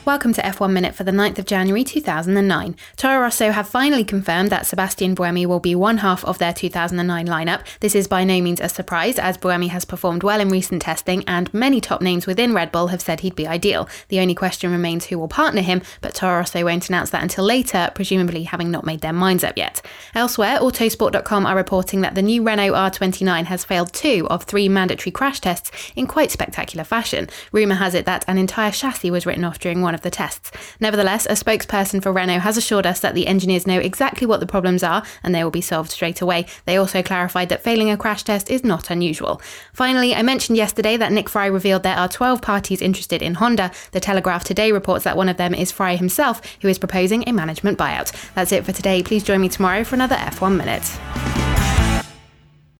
Welcome to F1 Minute for the 9th of January 2009. Toro Rosso have finally confirmed that Sebastian Buemi will be one half of their 2009 lineup. This is by no means a surprise, as Buemi has performed well in recent testing and many top names within Red Bull have said he'd be ideal. The only question remains who will partner him, but Toro Rosso won't announce that until later, presumably having not made their minds up yet. Elsewhere, Autosport.com are reporting that the new Renault R29 has failed 2 of 3 mandatory crash tests in quite spectacular fashion. Rumour has it that an entire chassis was written off during one of the tests. Nevertheless, a spokesperson for Renault has assured us that the engineers know exactly what the problems are and they will be solved straight away. They also clarified that failing a crash test is not unusual. Finally, I mentioned yesterday that Nick Fry revealed there are 12 parties interested in Honda. The Telegraph today reports that one of them is Fry himself, who is proposing a management buyout. That's it for today. Please join me tomorrow for another F1 Minute.